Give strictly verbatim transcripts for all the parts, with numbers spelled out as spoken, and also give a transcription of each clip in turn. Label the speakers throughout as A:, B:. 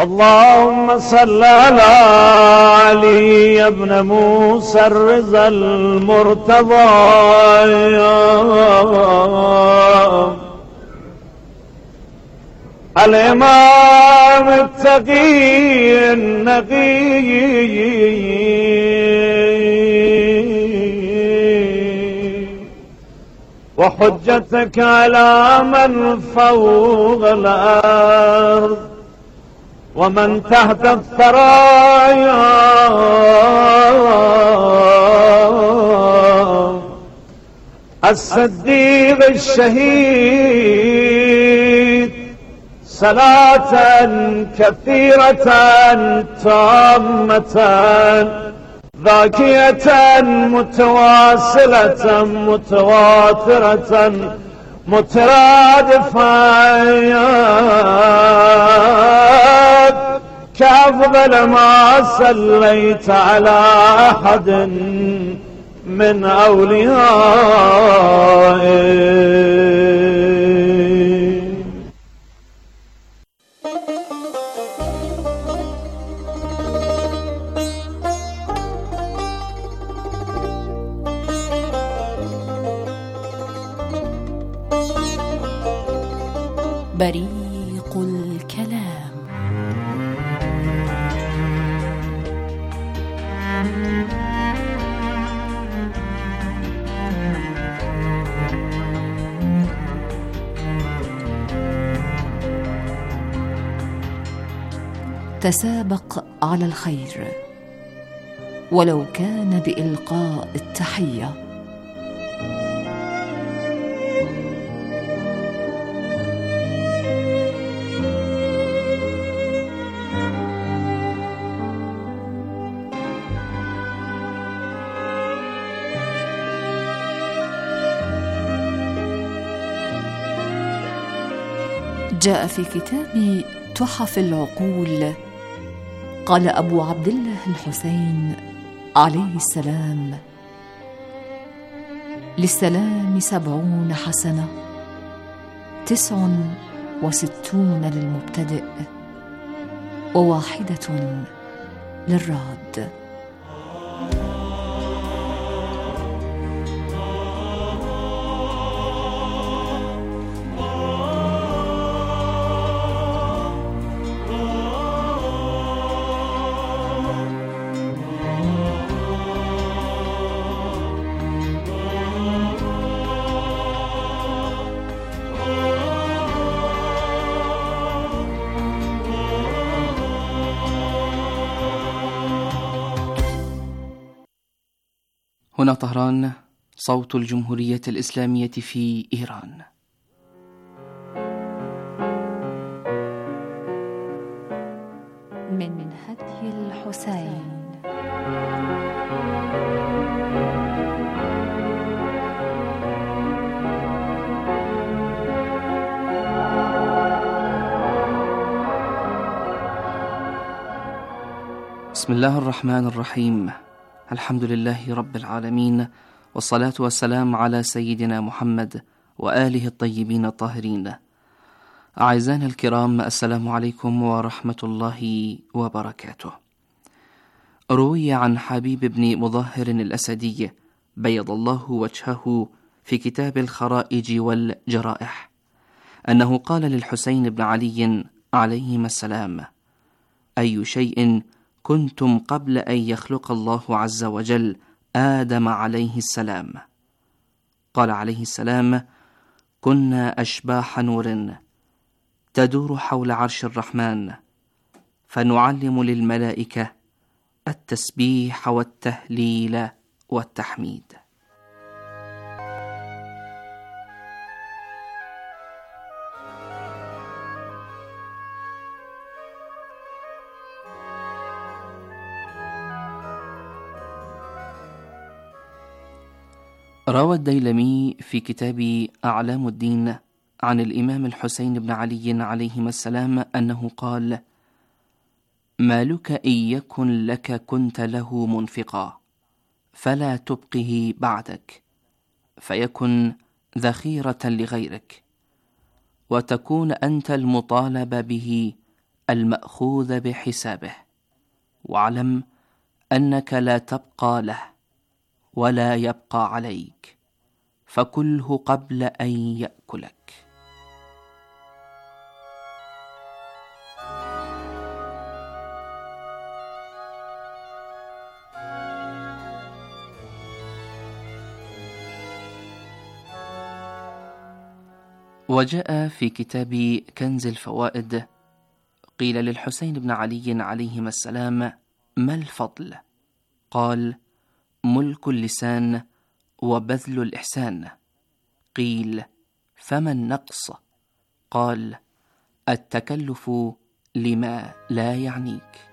A: اللهم صل على علي بن موسى الرضا المرتضى الإمام التقي النقي وحجتك على من فوق الأرض ومن تحت الثرايا الصديق الشهيد صلاة كثيرة تامة ذاكية متواصلة متواترة مترادفة كأفضل ما صليت على أحد من أوليائه.
B: بريق الكلام. تسابق على الخير ولو كان بإلقاء التحية. جاء في كتاب تحف العقول قال أبو عبد الله الحسين عليه السلام: للسلام سبعون حسنة، تسع وستون للمبتدئ وواحدة للراد.
C: هنا طهران، صوت الجمهورية الإسلامية في إيران.
B: من هدي الحسين.
C: بسم الله الرحمن الرحيم. الحمد لله رب العالمين، والصلاة والسلام على سيدنا محمد وآله الطيبين الطاهرين. أعزائنا الكرام، السلام عليكم ورحمة الله وبركاته. روي عن حبيب بن مظاهر الأسدي بيض الله وجهه في كتاب الخرائج والجرائح أنه قال للحسين بن علي عليهما السلام: أي شيء كنتم قبل أن يخلق الله عز وجل آدم عليه السلام؟ قال عليه السلام: كنا أشباح نور تدور حول عرش الرحمن، فنعلم للملائكة التسبيح والتهليل والتحميد. روى الديلمي في كتاب أعلام الدين عن الإمام الحسين بن علي عليهما السلام أنه قال: مالك إن يكن لك كنت له منفقا، فلا تبقه بعدك، فيكن ذخيرة لغيرك، وتكون أنت المطالب به المأخوذ بحسابه، واعلم أنك لا تبقى له ولا يبقى عليك، فكله قبل أن يأكلك. وجاء في كتاب كنز الفوائد قيل للحسين بن علي عليهما السلام: ما الفضل؟ قال: ملك اللسان وبذل الإحسان. قيل: فما النقص؟ قال: التكلف لما لا يعنيك.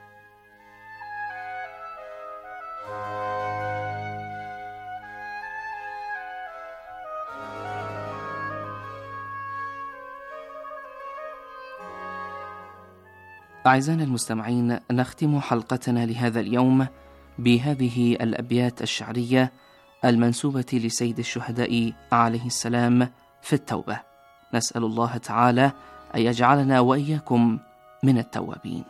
C: أعزائنا المستمعين، نختم حلقتنا لهذا اليوم بهذه الأبيات الشعرية المنسوبة لسيد الشهداء عليه السلام في التوبة. نسأل الله تعالى أن يجعلنا وإياكم من التوابين.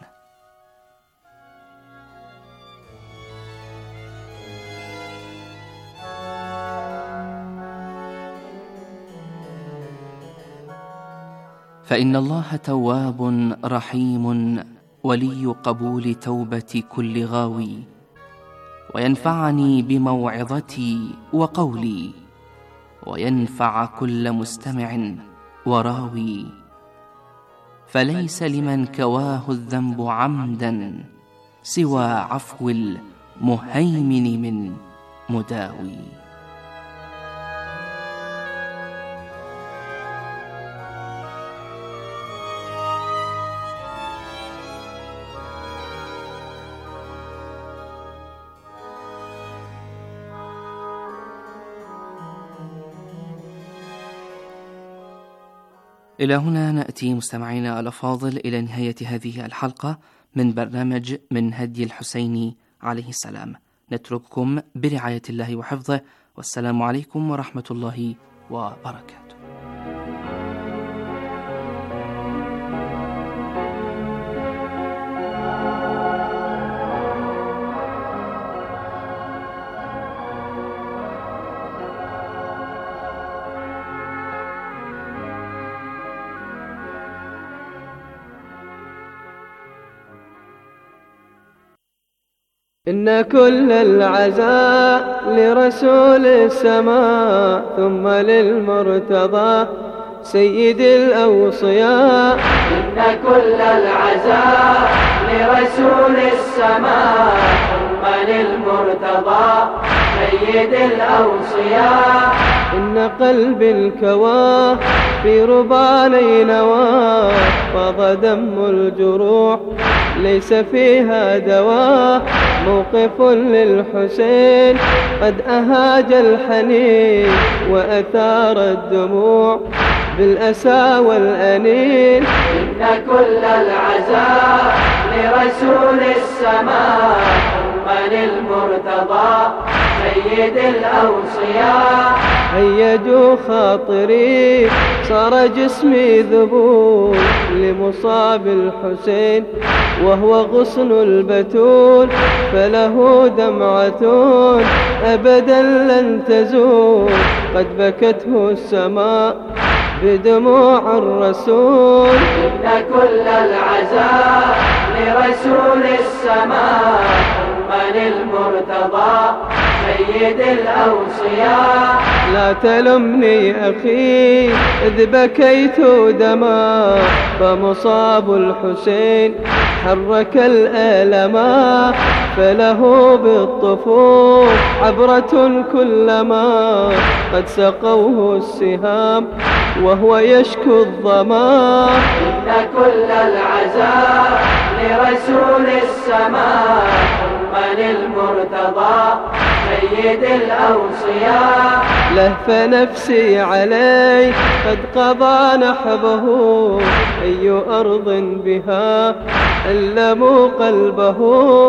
C: فإن الله تواب رحيم ولي قبول توبة كل غاوي، وينفعني بموعظتي وقولي، وينفع كل مستمع وراوي. فليس لمن كواه الذنب عمدا سوى عفو المهيمن من مداوي. إلى هنا نأتي مستمعينا الأفاضل إلى نهاية هذه الحلقة من برنامج من هدي الحسين عليه السلام. نترككم برعاية الله وحفظه، والسلام عليكم ورحمة الله وبركاته.
D: إن كل العزاء لرسول السماء ثم للمرتضى سيد الأوصياء.
E: إن كل العزاء لرسول السماء ثم للمرتضى سيد الأوصياء.
D: إن قلبي الكواه في رباني نواه، فاض دم الجروح ليس فيها دواء. موقف للحسين قد أهاج الحنين، وأثار الدموع بالأسى والأنين.
E: إن كل العزاء لرسول السماء ثم للمرتضى سيد الأوصياء.
D: هيجوا خاطري صار جسمي ذبول لمصاب الحسين، وهو غصن البتول فله دمعة أبدا لن تزول. قد بكته السماء بدموع الرسول.
E: إن كل العزاء لرسول السماء ثم للمرتضى سيد الأوصياء.
D: لا تلمني أخي إذ بكيت دما، فمصاب الحسين حرك الألما. فله بالطفوف عبرة كلما قد سقوه السهام وهو يشكو الظما.
E: إن كل العزاء لرسول السماء ثم للمرتضى سيد الأوصياء.
D: لهف نفسي عليه قد قضى نحبه، أي أرض بها ألموا قلبه.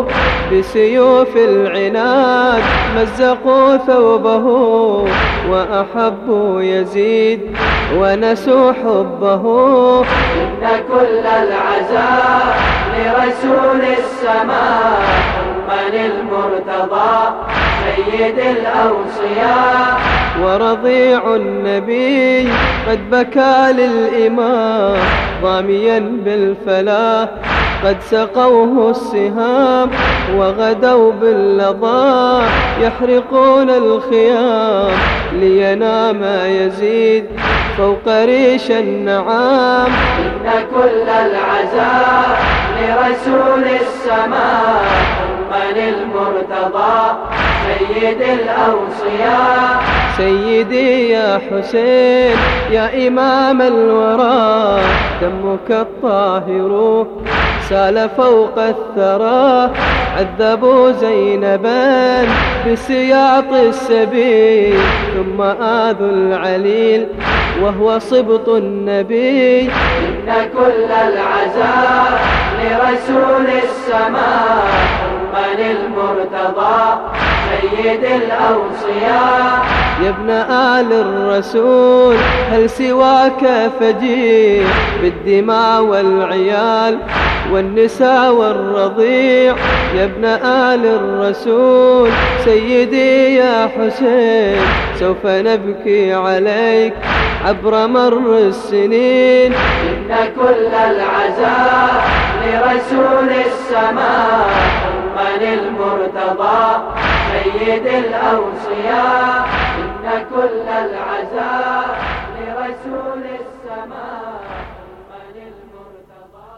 D: بسيوف العناد مزقوا ثوبه، وأحبوا يزيد ونسوا حبه.
E: إن إن كل العزاء لرسول السماء محمد المرتضى سيد الأوصياء.
D: ورضيع النبي قد بكى للإمام ضاميا بالفلاح، قد سقوه السهام وغدوا باللظى يحرقون الخيام لينام يزيد فوق ريش النعام.
E: إن كل العزاء لرسول السماء محمد المرتضى سيد الأوصياء.
D: سيدي يا حسين يا إمام الورى دمك الطاهر سال فوق الثرى، عذبوا زينبا بسياط السبيل ثم آذوا العليل وهو صبط النبي.
E: إن كل العزاء لرسول السماء محمد المرتضى سيد الأوصياء.
D: يا ابن آل الرسول هل سواك فجيع بالدماء والعيال والنساء والرضيع؟ يا ابن آل الرسول سيدي يا حسين سوف نبكي عليك عبر مر السنين.
E: إن كل العزاء لرسول السماء محمد المرتضى سيد الأوصياء. إن كل العزاء لرسول السماء محمد المرتضى.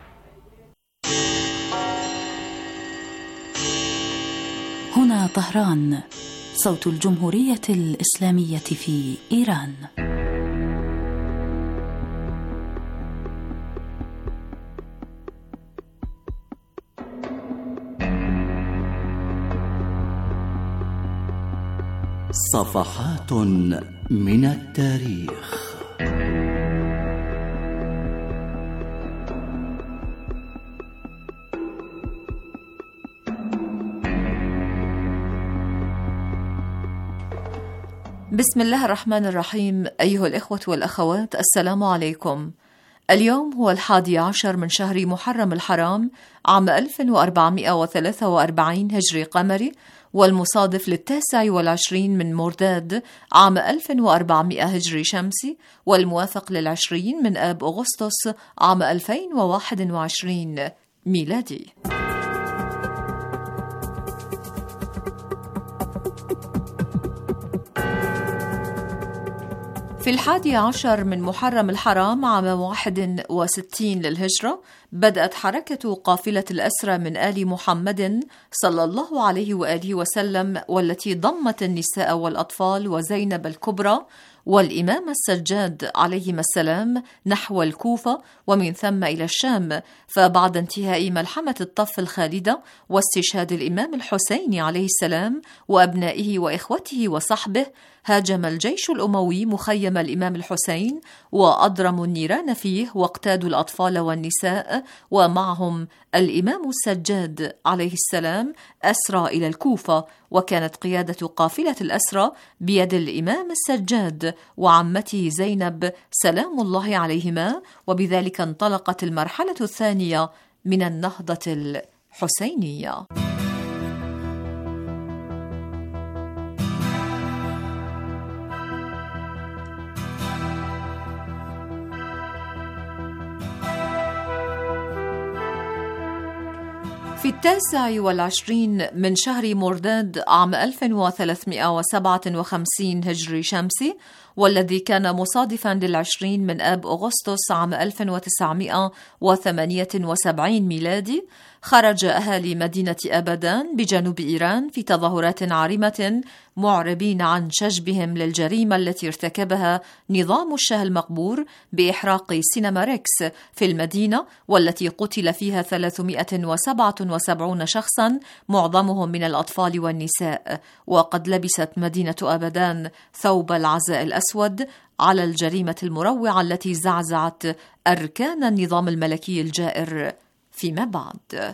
B: هنا طهران، صوت الجمهورية الإسلامية في إيران.
F: صفحات من التاريخ.
B: بسم الله الرحمن الرحيم. أيها الإخوة والأخوات، السلام عليكم. اليوم هو الحادي عشر من شهر محرم الحرام عام ألف وأربعمائة وثلاثة وأربعين هجري قمري، والمصادف للتاسع والعشرين من مرداد عام ألف وأربعمائة هجري شمسي، والموافق للعشرين من آب أغسطس عام ألفين وواحد وعشرين ميلادي. في الحادي عشر من محرم الحرام عام واحد وستين للهجرة بدأت حركة قافلة الأسرى من آل محمد صلى الله عليه وآله وسلم، والتي ضمت النساء والأطفال وزينب الكبرى والإمام السجاد عليهما السلام نحو الكوفة ومن ثم إلى الشام. فبعد انتهاء ملحمة الطف الخالدة واستشهاد الإمام الحسين عليه السلام وأبنائه وإخوته وصحبه، هاجم الجيش الأموي مخيم الإمام الحسين وأضرموا النيران فيه واقتادوا الأطفال والنساء ومعهم الإمام السجاد عليه السلام أسرى إلى الكوفة. وكانت قيادة قافلة الأسرى بيد الإمام السجاد وعمته زينب سلام الله عليهما، وبذلك انطلقت المرحلة الثانية من النهضة الحسينية. في التاسع والعشرين من شهر مرداد عام ألف وثلاثمائة وسبعة وخمسين هجري شمسي، والذي كان مصادفا للعشرين من آب أغسطس عام ألف وتسعمائة وثمانية وسبعين ميلادي، خرج أهالي مدينة أبدان بجنوب إيران في تظاهرات عارمة معربين عن شجبهم للجريمة التي ارتكبها نظام الشاه المقبور بإحراق سينما ريكس في المدينة، والتي قتل فيها ثلاثمائة وسبعة وسبعين شخصا معظمهم من الأطفال والنساء. وقد لبست مدينة أبدان ثوب العزاء الأسود على الجريمة المروعة التي زعزعت أركان النظام الملكي الجائر فيما بعد.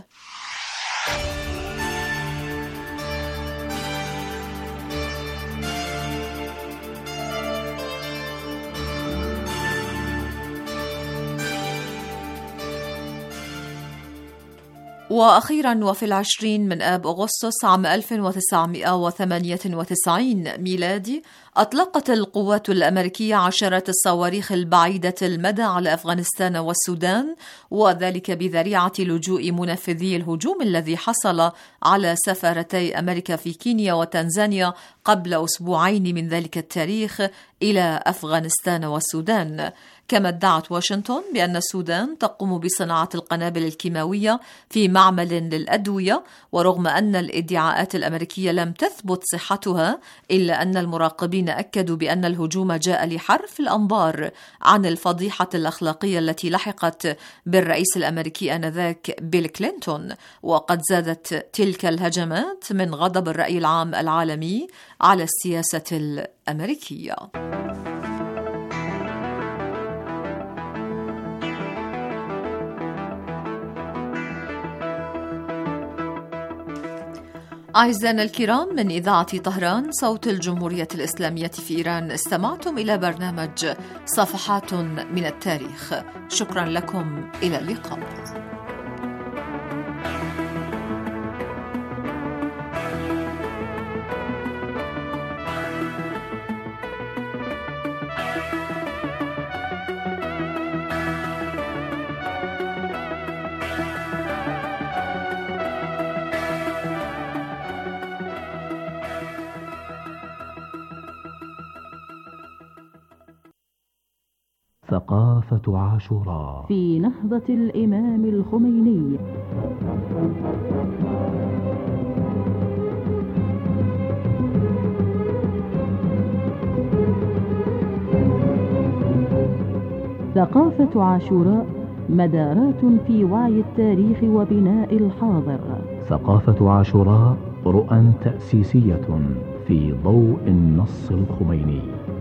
B: وأخيرا وفي العشرين من آب أغسطس عام ألف وتسعمائة وثمانية وتسعين ميلادي أطلقت القوات الأمريكية عشرات الصواريخ البعيدة المدى على أفغانستان والسودان، وذلك بذريعة لجوء منفذي الهجوم الذي حصل على سفارتي أمريكا في كينيا وتنزانيا قبل أسبوعين من ذلك التاريخ إلى أفغانستان والسودان. كما ادعت واشنطن بأن السودان تقوم بصناعة القنابل الكيماوية في معمل للأدوية، ورغم أن الادعاءات الأمريكية لم تثبت صحتها إلا أن المراقبين أكدوا بأن الهجوم جاء لحرف الأنظار عن الفضيحة الأخلاقية التي لحقت بالرئيس الأمريكي آنذاك بيل كلينتون. وقد زادت تلك الهجمات من غضب الرأي العام العالمي على السياسة الأمريكية. أعزائنا الكرام، من إذاعة طهران صوت الجمهورية الإسلامية في إيران، استمعتم إلى برنامج صفحات من التاريخ. شكرا لكم، إلى اللقاء.
G: ثقافة عاشوراء
H: في نهضة الإمام الخميني. ثقافة عاشوراء مدارات في وعي التاريخ وبناء الحاضر.
G: ثقافة عاشوراء رؤى تأسيسية في ضوء النص الخميني.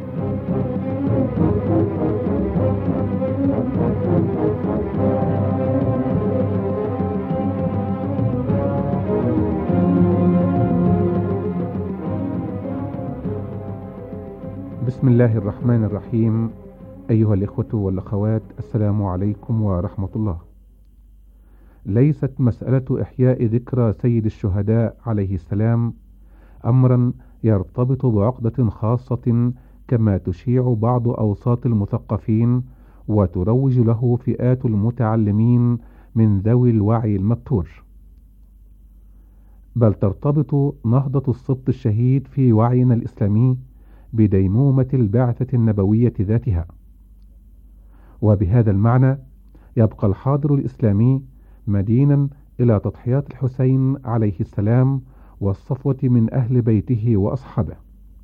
I: بسم الله الرحمن الرحيم. أيها الإخوة والأخوات، السلام عليكم ورحمة الله. ليست مسألة إحياء ذكرى سيد الشهداء عليه السلام أمرا يرتبط بعقدة خاصة كما تشيع بعض أوساط المثقفين وتروج له فئات المتعلمين من ذوي الوعي المبتور، بل ترتبط نهضة السبط الشهيد في وعينا الإسلامي بديمومة البعثة النبوية ذاتها. وبهذا المعنى يبقى الحاضر الإسلامي مدينا إلى تضحيات الحسين عليه السلام والصفوة من أهل بيته وأصحابه.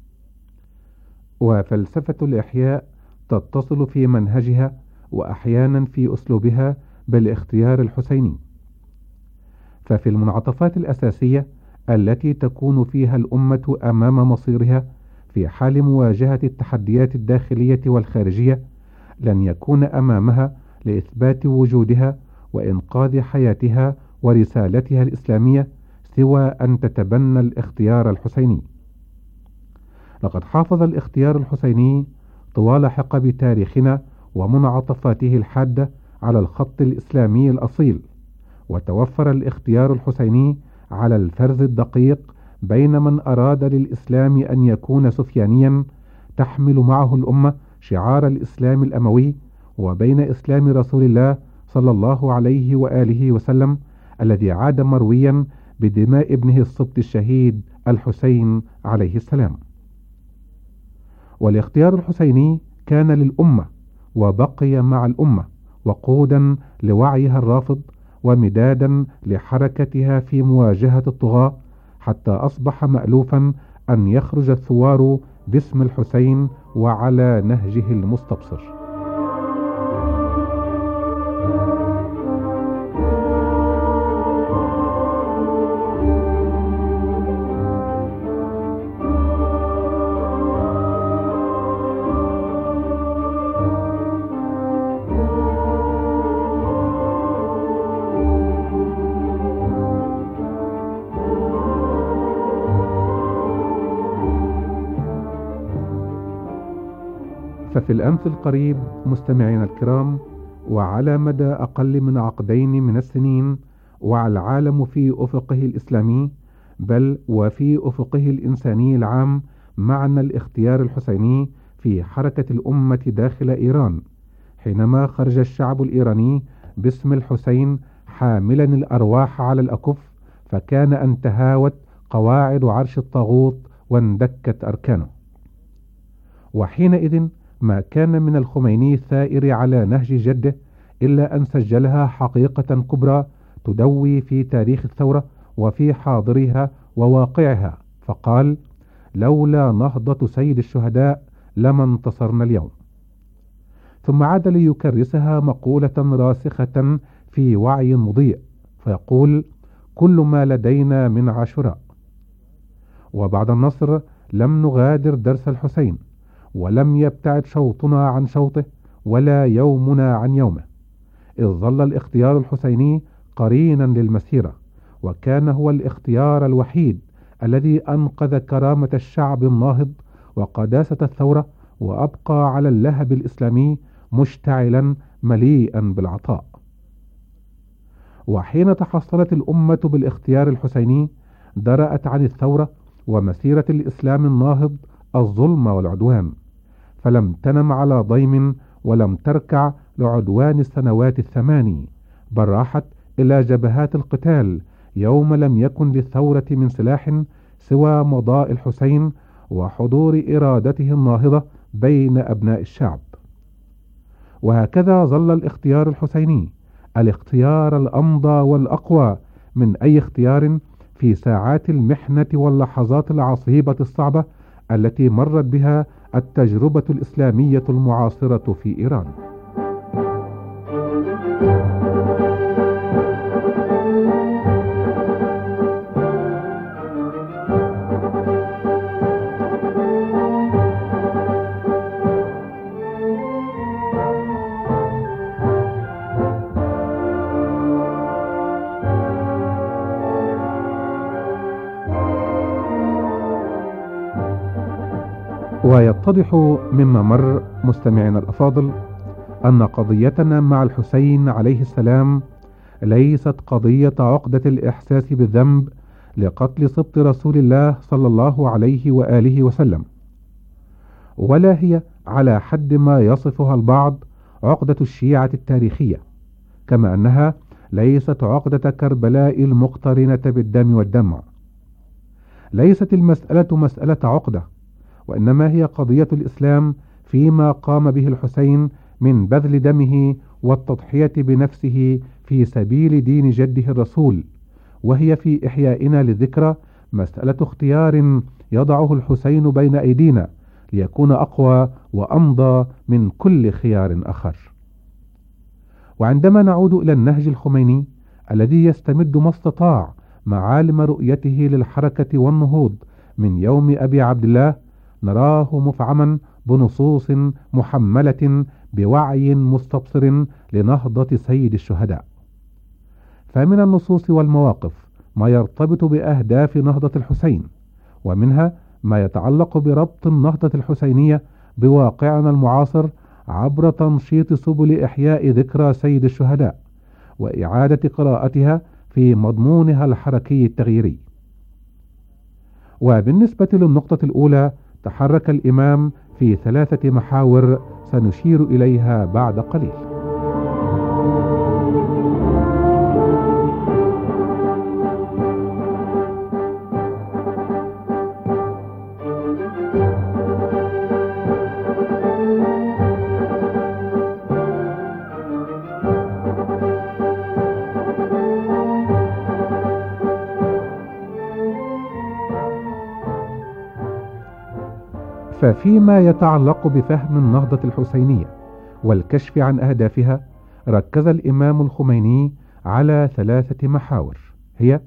I: وفلسفة الإحياء تتصل في منهجها وأحيانا في أسلوبها بالاختيار الحسيني، ففي المنعطفات الأساسية التي تكون فيها الأمة أمام مصيرها في حال مواجهة التحديات الداخلية والخارجية، لن يكون أمامها لإثبات وجودها وإنقاذ حياتها ورسالتها الإسلامية سوى أن تتبنى الاختيار الحسيني. لقد حافظ الاختيار الحسيني طوال حقب تاريخنا ومنعطفاته الحادة على الخط الإسلامي الأصيل، وتوفر الاختيار الحسيني على الفرز الدقيق بين من أراد للإسلام أن يكون سفيانيا تحمل معه الأمة شعار الإسلام الأموي، وبين إسلام رسول الله صلى الله عليه وآله وسلم الذي عاد مرويا بدماء ابنه السبط الشهيد الحسين عليه السلام. والاختيار الحسيني كان للأمة وبقي مع الأمة وقودا لوعيها الرافض ومدادا لحركتها في مواجهة الطغاة، حتى أصبح مألوفا أن يخرج الثوار باسم الحسين وعلى نهجه المستبصر. ففي الأمس القريب مستمعينا الكرام، وعلى مدى أقل من عقدين من السنين، والعالم في أفقه الإسلامي، بل وفي أفقه الإنساني العام، معنى الاختيار الحسيني في حركة الأمة داخل إيران، حينما خرج الشعب الإيراني باسم الحسين حاملا الأرواح على الأكف، فكان أن تهاوت قواعد عرش الطاغوت واندكت أركانه. وحينئذ ما كان من الخميني الثائر على نهج جده إلا أن سجلها حقيقة كبرى تدوي في تاريخ الثورة وفي حاضرها وواقعها، فقال: لولا نهضة سيد الشهداء لما انتصرنا اليوم. ثم عاد ليكرسها مقولة راسخة في وعي مضيء، فيقول: كل ما لدينا من عاشوراء. وبعد النصر لم نغادر درس الحسين، ولم يبتعد شوطنا عن شوطه ولا يومنا عن يومه، إذ ظل الاختيار الحسيني قرينا للمسيرة، وكان هو الاختيار الوحيد الذي أنقذ كرامة الشعب الناهض وقداسة الثورة، وأبقى على اللهب الإسلامي مشتعلا مليئا بالعطاء. وحين تحصلت الأمة بالاختيار الحسيني درأت عن الثورة ومسيرة الإسلام الناهض الظلم والعدوان، فلم تنم على ضيم ولم تركع لعدوان السنوات الثماني، بل راحت إلى جبهات القتال يوم لم يكن للثورة من سلاح سوى مضاء الحسين وحضور إرادته الناهضة بين أبناء الشعب. وهكذا ظل الاختيار الحسيني الاختيار الأمضى والأقوى من أي اختيار في ساعات المحنة واللحظات العصيبة الصعبة التي مرت بها التجربة الإسلامية المعاصرة في إيران. ويتضح مما مر مستمعينا الأفاضل أن قضيتنا مع الحسين عليه السلام ليست قضية عقدة الإحساس بالذنب لقتل سبط رسول الله صلى الله عليه وآله وسلم، ولا هي على حد ما يصفها البعض عقدة الشيعة التاريخية، كما أنها ليست عقدة كربلاء المقترنة بالدم والدمع. ليست المسألة مسألة عقدة، وإنما هي قضية الإسلام فيما قام به الحسين من بذل دمه والتضحية بنفسه في سبيل دين جده الرسول، وهي في إحيائنا للذكرى مسألة اختيار يضعه الحسين بين أيدينا ليكون أقوى وأمضى من كل خيار آخر. وعندما نعود إلى النهج الخميني الذي يستمد ما استطاع معالم رؤيته للحركة والنهوض من يوم أبي عبد الله، نراه مفعما بنصوص محملة بوعي مستبصر لنهضة سيد الشهداء. فمن النصوص والمواقف ما يرتبط بأهداف نهضة الحسين، ومنها ما يتعلق بربط النهضة الحسينية بواقعنا المعاصر عبر تنشيط سبل إحياء ذكرى سيد الشهداء وإعادة قراءتها في مضمونها الحركي التغييري. وبالنسبة للنقطة الأولى تحرك الإمام في ثلاثة محاور سنشير إليها بعد قليل. ففيما يتعلق بفهم النهضة الحسينية والكشف عن أهدافها، ركز الإمام الخميني على ثلاثة محاور، هي: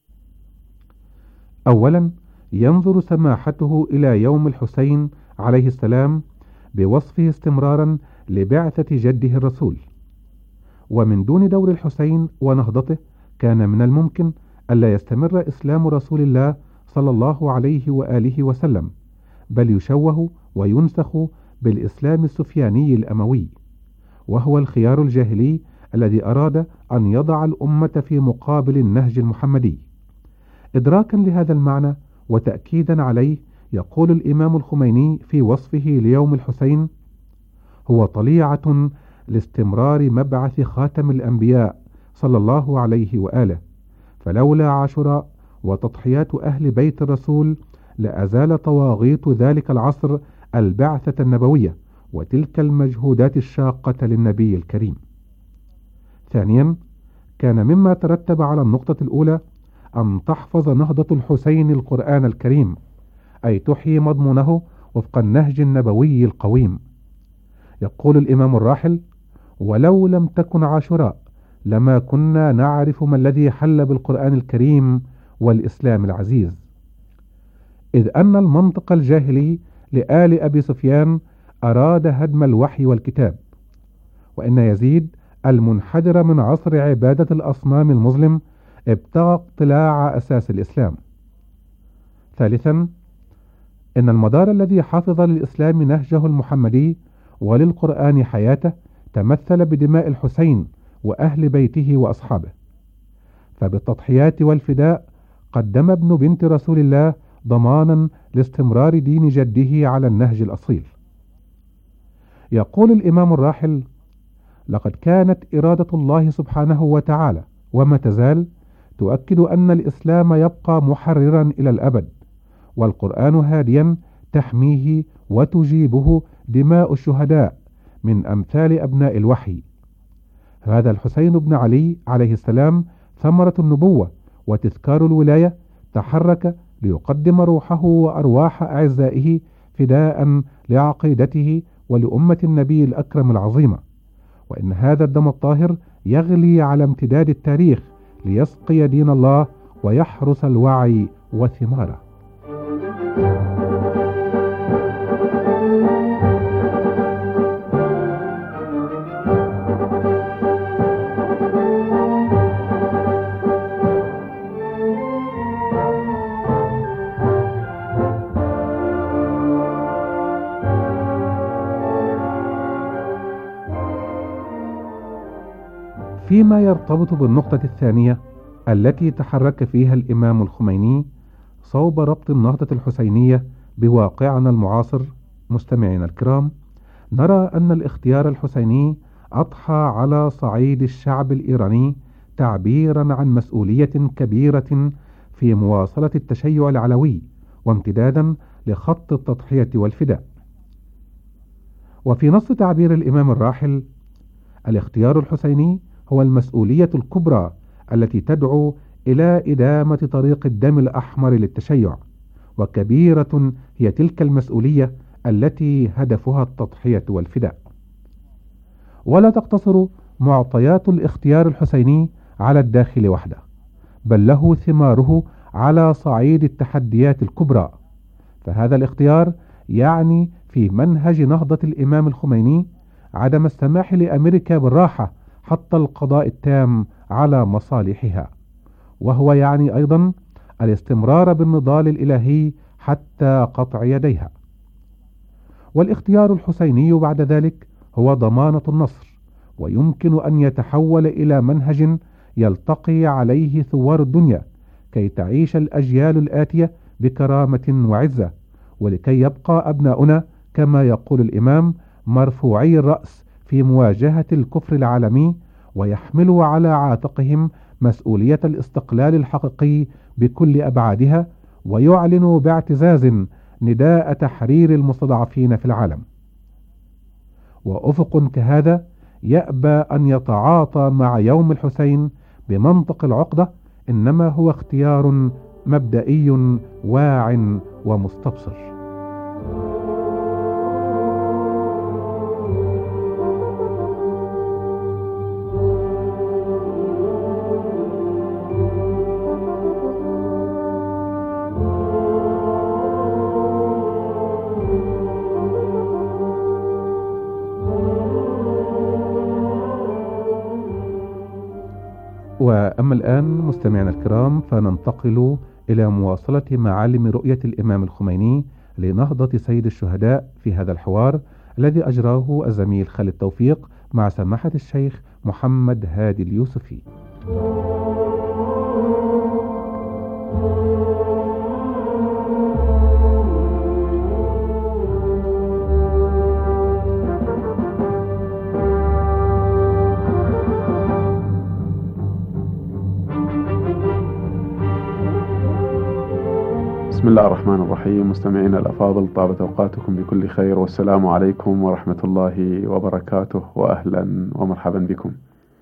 I: أولا، ينظر سماحته إلى يوم الحسين عليه السلام بوصفه استمرارا لبعثة جده الرسول، ومن دون دور الحسين ونهضته كان من الممكن ألا يستمر إسلام رسول الله صلى الله عليه وآله وسلم، بل يشوه وينسخ بالإسلام السفياني الأموي، وهو الخيار الجاهلي الذي أراد أن يضع الأمة في مقابل النهج المحمدي. إدراكا لهذا المعنى وتأكيدا عليه، يقول الإمام الخميني في وصفه ليوم الحسين: هو طليعة لاستمرار مبعث خاتم الأنبياء صلى الله عليه وآله، فلولا عاشوراء وتضحيات أهل بيت الرسول لأزال طواغيت ذلك العصر البعثة النبوية وتلك المجهودات الشاقة للنبي الكريم. ثانيا، كان مما ترتب على النقطة الأولى أن تحفظ نهضة الحسين القرآن الكريم، أي تحيي مضمونه وفق النهج النبوي القويم. يقول الإمام الراحل: ولو لم تكن عاشوراء لما كنا نعرف ما الذي حل بالقرآن الكريم والإسلام العزيز، إذ أن المنطق الجاهلي لآل أبي سفيان أراد هدم الوحي والكتاب، وإن يزيد المنحدر من عصر عبادة الأصنام المظلم ابتغى اقتلاع أساس الإسلام. ثالثا، إن المدار الذي حافظ للإسلام نهجه المحمدي وللقرآن حياته تمثل بدماء الحسين وأهل بيته وأصحابه، فبالتضحيات والفداء قدم ابن بنت رسول الله ضمانا لاستمرار دين جده على النهج الأصيل. يقول الإمام الراحل: لقد كانت إرادة الله سبحانه وتعالى وما تزال تؤكد أن الإسلام يبقى محررا إلى الأبد، والقرآن هاديا تحميه وتجيبه دماء الشهداء من أمثال أبناء الوحي. هذا الحسين بن علي عليه السلام ثمرة النبوة وتذكار الولاية، تحرك ليقدم روحه وأرواح أعزائه فداء لعقيدته ولأمة النبي الأكرم العظيمة، وإن هذا الدم الطاهر يغلي على امتداد التاريخ ليسقي دين الله ويحرس الوعي وثماره. فيما يرتبط بالنقطة الثانية التي تحرك فيها الإمام الخميني صوب ربط النهضة الحسينية بواقعنا المعاصر، مستمعينا الكرام، نرى أن الاختيار الحسيني أضحى على صعيد الشعب الإيراني تعبيرا عن مسؤولية كبيرة في مواصلة التشيع العلوي وامتدادا لخط التضحية والفداء. وفي نص تعبير الإمام الراحل: الاختيار الحسيني هو المسؤولية الكبرى التي تدعو إلى إدامة طريق الدم الأحمر للتشيع، وكبيرة هي تلك المسؤولية التي هدفها التضحية والفداء. ولا تقتصر معطيات الاختيار الحسيني على الداخل وحده، بل له ثماره على صعيد التحديات الكبرى. فهذا الاختيار يعني في منهج نهضة الإمام الخميني عدم السماح لأمريكا بالراحة حتى القضاء التام على مصالحها، وهو يعني أيضا الاستمرار بالنضال الإلهي حتى قطع يديها. والاختيار الحسيني بعد ذلك هو ضمانة النصر، ويمكن أن يتحول إلى منهج يلتقي عليه ثوار الدنيا كي تعيش الأجيال الآتية بكرامة وعزة، ولكي يبقى أبناؤنا كما يقول الإمام مرفوعي الرأس في مواجهة الكفر العالمي، ويحملوا على عاتقهم مسؤولية الاستقلال الحقيقي بكل أبعادها، ويعلنوا باعتزاز نداء تحرير المستضعفين في العالم. وأفق كهذا يأبى أن يتعاطى مع يوم الحسين بمنطق العقدة، إنما هو اختيار مبدئي واع ومستبصر. وأما الآن مستمعينا الكرام، فننتقل إلى مواصلة معالم رؤية الإمام الخميني لنهضة سيد الشهداء في هذا الحوار الذي أجراه الزميل خالد توفيق مع سماحة الشيخ محمد هادي اليوسفي.
J: بسم الله الرحمن الرحيم. مستمعينا الأفاضل، طابت أوقاتكم بكل خير، والسلام عليكم ورحمة الله وبركاته، وأهلا ومرحبا بكم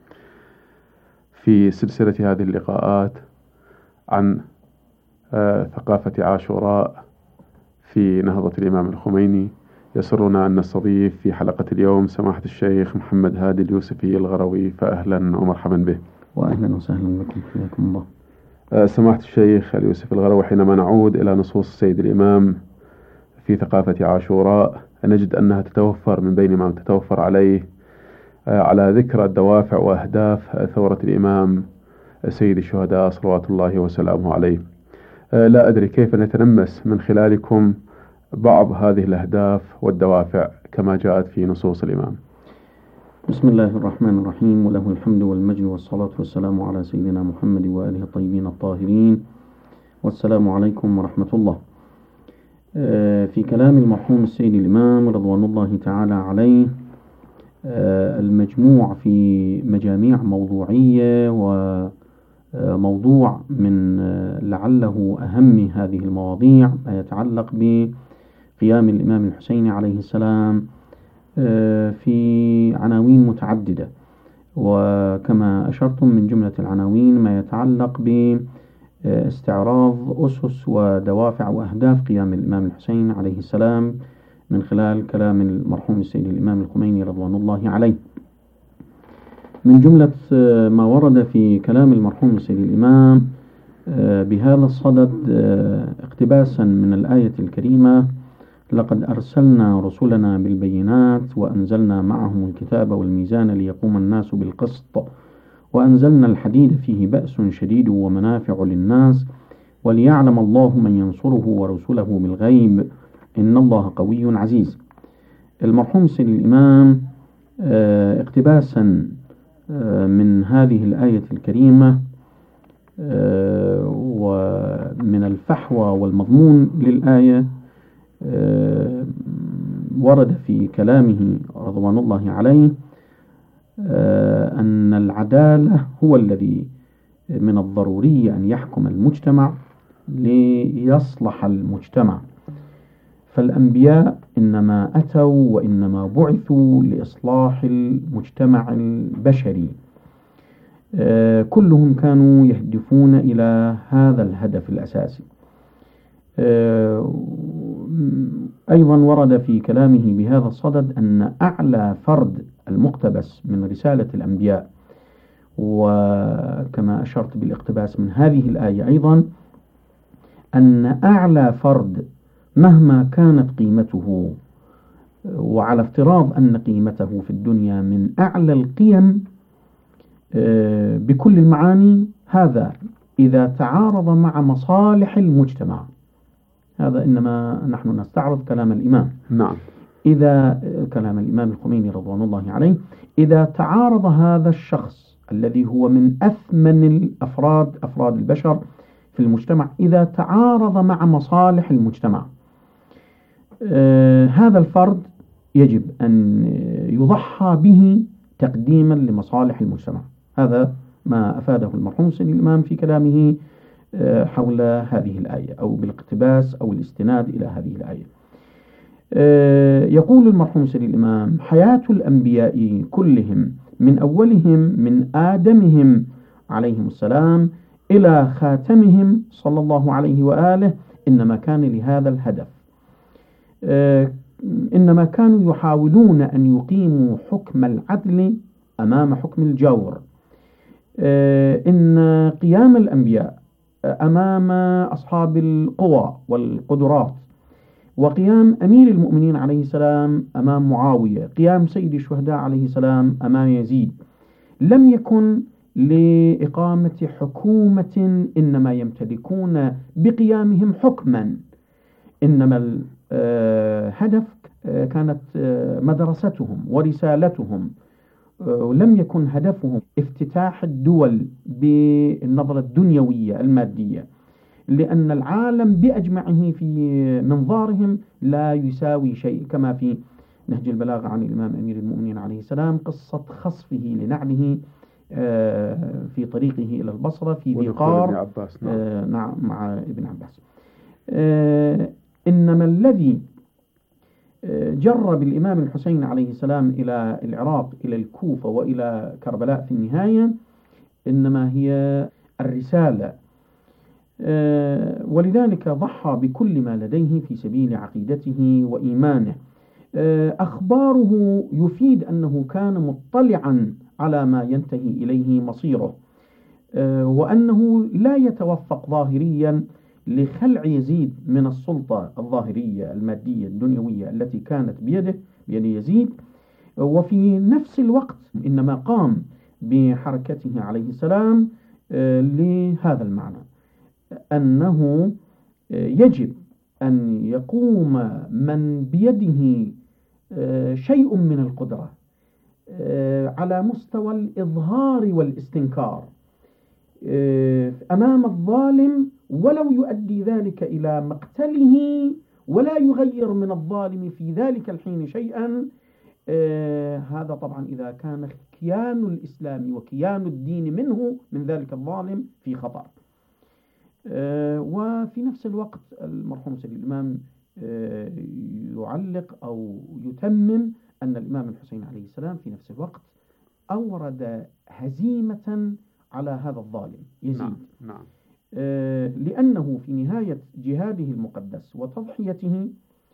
J: في سلسلة هذه اللقاءات عن آه ثقافة عاشوراء في نهضة الإمام الخميني. يسرنا أن نستضيف في حلقة اليوم سماحة الشيخ محمد هادي اليوسفي الغروي، فأهلا ومرحبا به.
K: وأهلا وسهلا بكم، حياكم الله.
J: سماحة الشيخ اليوسف الغروي، حينما نعود إلى نصوص السيد الإمام في ثقافة عاشوراء نجد أنها تتوفر من بين ما تتوفر عليه على ذكر الدوافع وأهداف ثورة الإمام سيد الشهداء صلوات الله وسلامه عليه. لا أدري كيف نتلمس من خلالكم بعض هذه الأهداف والدوافع كما جاءت في نصوص الإمام.
K: بسم الله الرحمن الرحيم، وله الحمد والمجد والصلاة والسلام على سيدنا محمد وآله الطيبين الطاهرين، والسلام عليكم ورحمة الله. في كلام المرحوم السيد الإمام رضوان الله تعالى عليه المجموع في مجاميع موضوعية، وموضوع من لعله أهم هذه المواضيع ما يتعلق بقيام الإمام الحسين عليه السلام في عناوين متعددة، وكما أشرتم من جملة العناوين ما يتعلق باستعراض أسس ودوافع وأهداف قيام الإمام الحسين عليه السلام من خلال كلام المرحوم السيد الإمام الخميني رضوان الله عليه. من جملة ما ورد في كلام المرحوم السيد الإمام بهذا الصدد اقتباسا من الآية الكريمة: لقد أرسلنا رسلنا بالبينات وأنزلنا معهم الكتاب والميزان ليقوم الناس بالقسط وأنزلنا الحديد فيه بأس شديد ومنافع للناس وليعلم الله من ينصره ورسله بالغيب إن الله قوي عزيز. المرحوم السيد الإمام اقتباسا من هذه الآية الكريمة ومن الفحوى والمضمون للآية ورد في كلامه رضوان الله عليه أن العدالة هو الذي من الضروري أن يحكم المجتمع ليصلح المجتمع، فالأنبياء إنما أتوا وإنما بعثوا لإصلاح المجتمع البشري، كلهم كانوا يهدفون إلى هذا الهدف الأساسي. أيضا ورد في كلامه بهذا الصدد أن أعلى فرد المقتبس من رسالة الأنبياء، وكما أشرت بالاقتباس من هذه الآية أيضا، أن أعلى فرد مهما كانت قيمته، وعلى افتراض أن قيمته في الدنيا من أعلى القيم بكل المعاني، هذا إذا تعارض مع مصالح المجتمع، هذا إنما نحن نستعرض كلام الإمام.
J: نعم.
K: إذا كلام الإمام الخميني رضوان الله عليه، إذا تعارض هذا الشخص الذي هو من أثمن الأفراد أفراد البشر في المجتمع، إذا تعارض مع مصالح المجتمع، آه هذا الفرد يجب أن يضحى به تقديما لمصالح المجتمع. هذا ما أفاده المرحوم سيد الإمام في كلامه حول هذه الآية، أو بالاقتباس أو الاستناد إلى هذه الآية. يقول المرحوم سيد الإمام: حياة الأنبياء كلهم من أولهم من آدمهم عليهم السلام إلى خاتمهم صلى الله عليه وآله إنما كان لهذا الهدف، إنما كانوا يحاولون أن يقيموا حكم العدل أمام حكم الجور. إن قيام الأنبياء أمام أصحاب القوى والقدرات، وقيام أمير المؤمنين عليه السلام أمام معاوية، قيام سيد الشهداء عليه السلام أمام يزيد، لم يكن لإقامة حكومة إنما يمتلكون بقيامهم حكما، إنما هدف كانت مدرستهم ورسالتهم، ولم يكن هدفهم افتتاح الدول بالنظرة الدنيوية المادية، لأن العالم بأجمعه في منظارهم لا يساوي شيء، كما في نهج البلاغة عن الإمام أمير المؤمنين عليه السلام قصة خصفه لنعله في طريقه إلى البصرة في ذقار نعم مع ابن عباس. إنما الذي جر بالإمام الحسين عليه السلام إلى العراق، إلى الكوفة وإلى كربلاء في النهاية، إنما هي الرسالة، ولذلك ضحى بكل ما لديه في سبيل عقيدته وإيمانه. أخباره يفيد أنه كان مطلعا على ما ينتهي إليه مصيره، وأنه لا يتوفق ظاهريا لخلع يزيد من السلطة الظاهرية المادية الدنيوية التي كانت بيده بيد يزيد، وفي نفس الوقت إنما قام بحركته عليه السلام لهذا المعنى، أنه يجب أن يقوم من بيده شيء من القدرة على مستوى الإظهار والاستنكار أمام الظالم، ولو يؤدي ذلك إلى مقتله ولا يغير من الظالم في ذلك الحين شيئا. هذا طبعا إذا كان كيان الإسلام وكيان الدين منه من ذلك الظالم في خطر. وفي نفس الوقت المرحوم سيد الإمام يعلق أو يتمم أن الإمام الحسين عليه السلام في نفس الوقت أورد هزيمة على هذا الظالم يزيد.
J: نعم. نعم.
K: لأنه في نهاية جهاده المقدس وتضحيته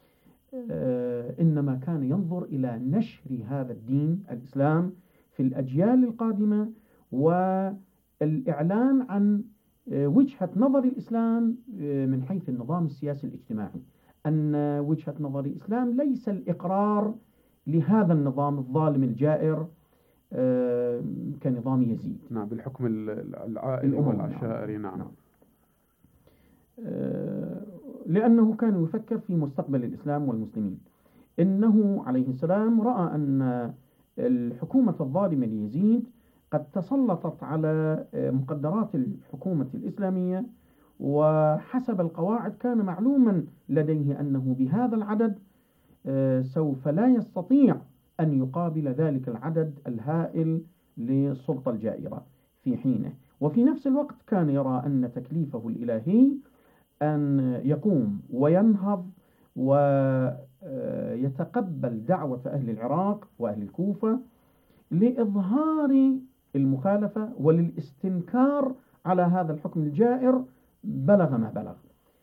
K: إنما كان ينظر إلى نشر هذا الدين الإسلام في الأجيال القادمة، والإعلان عن وجهة نظر الإسلام من حيث النظام السياسي الاجتماعي، أن وجهة نظر الإسلام ليس الإقرار لهذا النظام الظالم الجائر كنظام يزيد.
J: نعم، بالحكم العائلي والعشائري. نعم. نعم.
K: لأنه كان يفكر في مستقبل الإسلام والمسلمين. إنه عليه السلام رأى أن الحكومة الظالمة ليزيد قد تسلطت على مقدرات الحكومة الإسلامية، وحسب القواعد كان معلوما لديه أنه بهذا العدد سوف لا يستطيع أن يقابل ذلك العدد الهائل للسلطة الجائرة في حينه. وفي نفس الوقت كان يرى أن تكليفه الإلهي أن يقوم وينهض ويتقبل دعوة أهل العراق وأهل الكوفة لإظهار المخالفة وللاستنكار على هذا الحكم الجائر بلغ ما بلغ،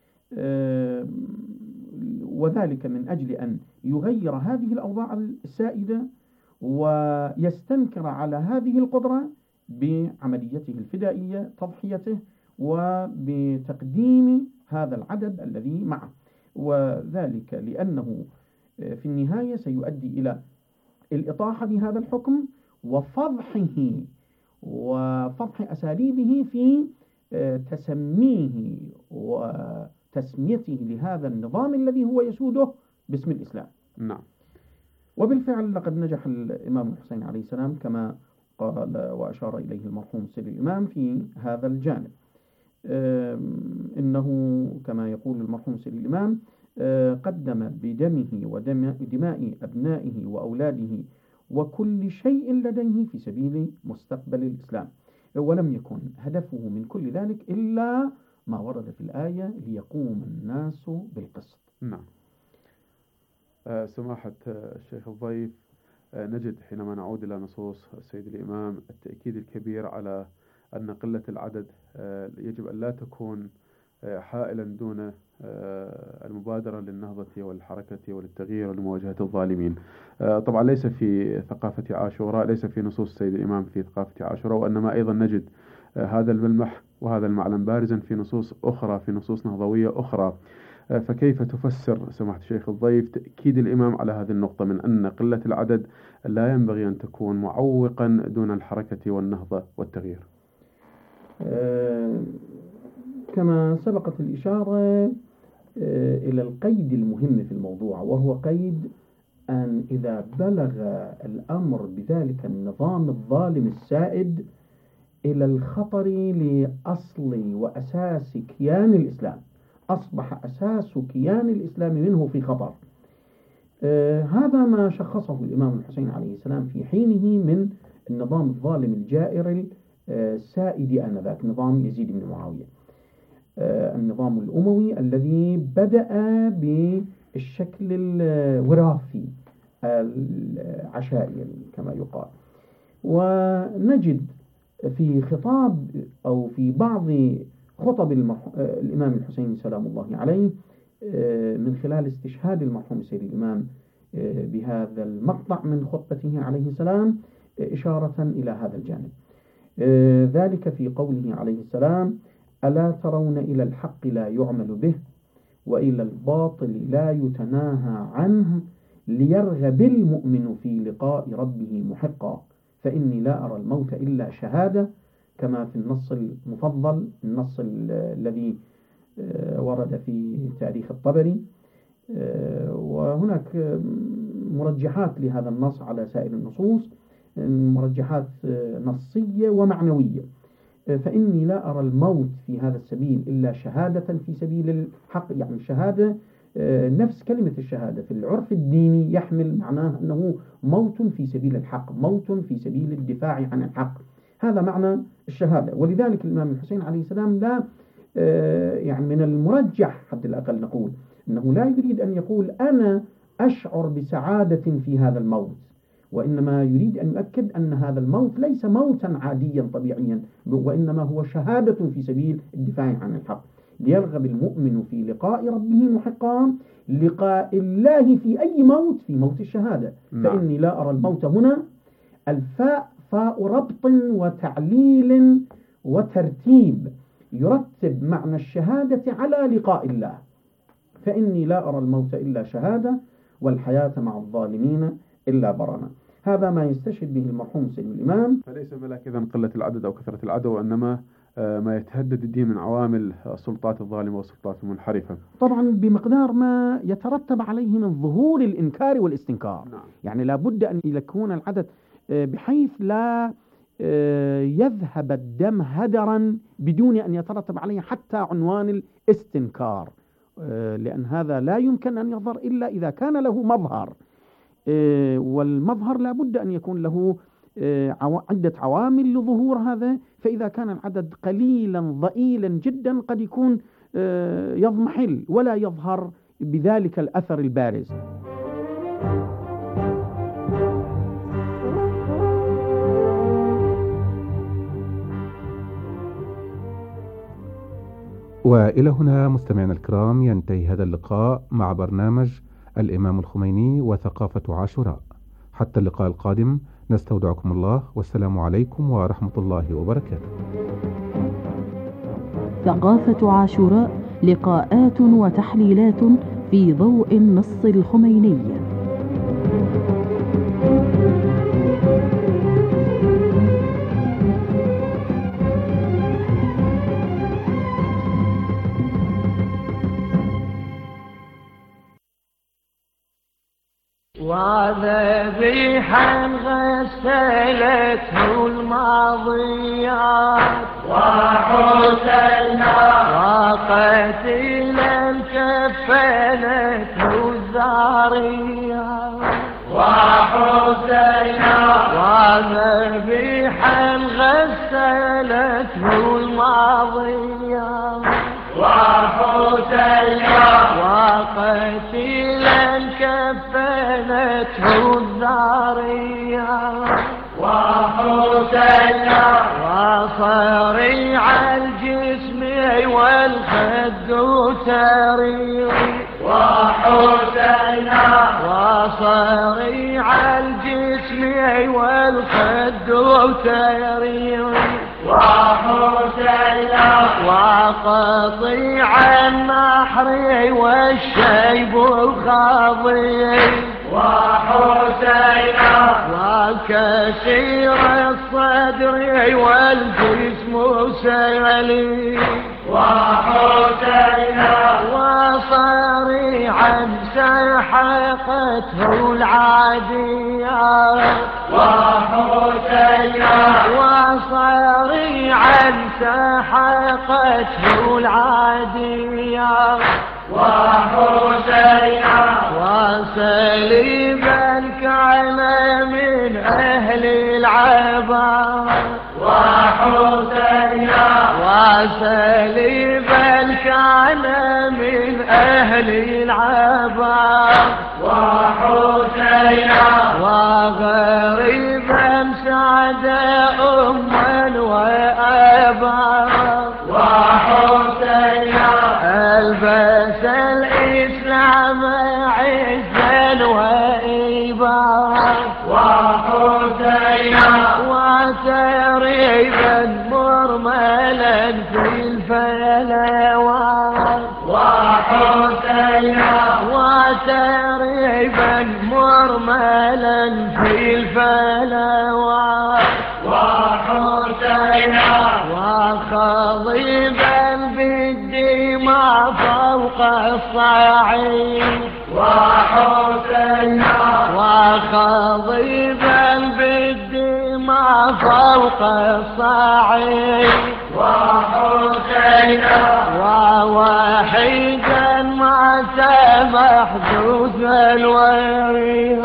K: وذلك من أجل أن يغير هذه الأوضاع السائدة ويستنكر على هذه القدرة بعمليته الفدائية، تضحيته وبتقديم هذا العدد الذي معه، وذلك لأنه في النهاية سيؤدي إلى الإطاحة بهذا الحكم وفضحه وفضح أساليبه في تسميه وتسميته لهذا النظام الذي هو يسوده باسم الإسلام.
J: نعم.
K: وبالفعل لقد نجح الإمام الحسين عليه السلام كما قال وأشار إليه المرحوم سيد الإمام في هذا الجانب. إنه كما يقول المرحوم سيد الإمام قدم بدمه ودماء أبنائه وأولاده وكل شيء لديه في سبيل مستقبل الإسلام، ولم يكن هدفه من كل ذلك إلا ما ورد في الآية ليقوم الناس بالقسط.
J: نعم. أه سماحة الشيخ الضيف، أه نجد حينما نعود إلى نصوص السيد الإمام التأكيد الكبير على أن قلة العدد أه يجب أن لا تكون أه حائلا دون أه المبادرة للنهضة والحركة وللتغيير ولمواجهة الظالمين. أه طبعا ليس في ثقافة عاشوراء، ليس في نصوص السيد الإمام في ثقافة عاشوراء، وإنما أيضا نجد أه هذا الملمح وهذا المعلم بارزا في نصوص أخرى، في نصوص نهضوية أخرى. فكيف تفسر سماحة الشيخ الضيف تأكيد الإمام على هذه النقطة من أن قلة العدد لا ينبغي أن تكون معوقا دون الحركة والنهضة والتغيير؟
K: أه كما سبقت الإشارة إلى القيد المهم في الموضوع، وهو قيد أن إذا بلغ الأمر بذلك النظام الظالم السائد إلى الخطر لأصل وأساس كيان الإسلام، أصبح أساس كيان الإسلام منه في خطر. آه هذا ما شخصه الإمام الحسين عليه السلام في حينه من النظام الظالم الجائر السائد آنذاك، نظام يزيد بن معاوية، آه النظام الأموي الذي بدأ بالشكل الوراثي العشائري كما يقال. ونجد في خطاب أو في بعض خطب الإمام الحسين سلام الله عليه من خلال استشهاد المرحوم سيد الإمام بهذا المقطع من خطبته عليه السلام إشارة إلى هذا الجانب، ذلك في قوله عليه السلام: ألا ترون إلى الحق لا يعمل به وإلى الباطل لا يتناهى عنه ليرغب المؤمن في لقاء ربه محقا فإني لا أرى الموت إلا شهادة، كما في النص المفضل، النص الذي ورد في تاريخ الطبري. وهناك مرجحات لهذا النص على سائر النصوص، مرجحات نصية ومعنوية. فإني لا أرى الموت في هذا السبيل إلا شهادة في سبيل الحق، يعني شهادة نفس كلمة الشهادة في العرف الديني يحمل معناه أنه موت في سبيل الحق، موت في سبيل الدفاع عن الحق، هذا معنى الشهادة. ولذلك الإمام الحسين عليه السلام لا يعني من المرجح حتى الأقل نقول أنه لا يريد أن يقول أنا أشعر بسعادة في هذا الموت، وإنما يريد أن يؤكد أن هذا الموت ليس موتا عاديا طبيعيا، وإنما هو شهادة في سبيل الدفاع عن الحق. ليرغب المؤمن في لقاء ربه محقا، لقاء الله في أي موت، في موت الشهادة. نعم. فإني لا أرى الموت هنا الفاء فاء ربط وتعليل وترتيب يرتب معنى الشهادة على لقاء الله. فإني لا أرى الموت إلا شهادة والحياة مع الظالمين إلا برنا. هذا ما يستشهد به المرحوم سيد الإمام.
J: فليس ملاك إذن قلة العدد أو كثرة العدو، وإنما ما يتهدد الدين من عوامل السلطات الظالمة والسلطات المنحرفة،
K: طبعا بمقدار ما يترتب عليه من ظهور الإنكار والاستنكار. نعم. يعني لابد أن يكون العدد بحيث لا يذهب الدم هدرا بدون أن يترتب عليه حتى عنوان الاستنكار، لأن هذا لا يمكن أن يظهر إلا إذا كان له مظهر، والمظهر لابد أن يكون له عدة عوامل لظهور هذا. فإذا كان العدد قليلا ضئيلا جدا قد يكون يضمحل ولا يظهر بذلك الأثر البارز.
I: وإلى هنا مستمعينا الكرام ينتهي هذا اللقاء مع برنامج الإمام الخميني وثقافة عاشوراء. حتى اللقاء القادم نستودعكم الله، والسلام عليكم ورحمة الله وبركاته.
H: ثقافة عاشوراء، لقاءات وتحليلات في ضوء النص الخميني.
E: وذبيحا غسلته الماضيات، وحسنا وقتيلا كفنته الزاريات، وحسنا وذبيحا غسلته الماضيات، وحسنا وقتيلا كفنته الزاريات، وحسنا وصريع الجسم والخد تريض، وحسنا وصريع الجسم والخد تريض، وحسنا وقطيع النحر والشيب الخضير، وحسنا وكثير الصدر والجسم سليم، وحسنا ساقته العادية وحسينا وصريعا سحقته العادية وحسينا وصليبا كان من أهل العبا وحسينا وصليبا كان من أهل العبا وحسينا وغريبا سعد أما وأبا وحسينا ألبس الإسلام عزا وإبا وحسينا وتريبا مرملا في الفلوات وحسينا وتريبا مرملا في الفلوات وحسينا وخضيبا بالدماء فوق الصعيد وحسينا وخضيبا بالدماء فوق الصعيد وحسينا ووحيدا مات محدوث الوريد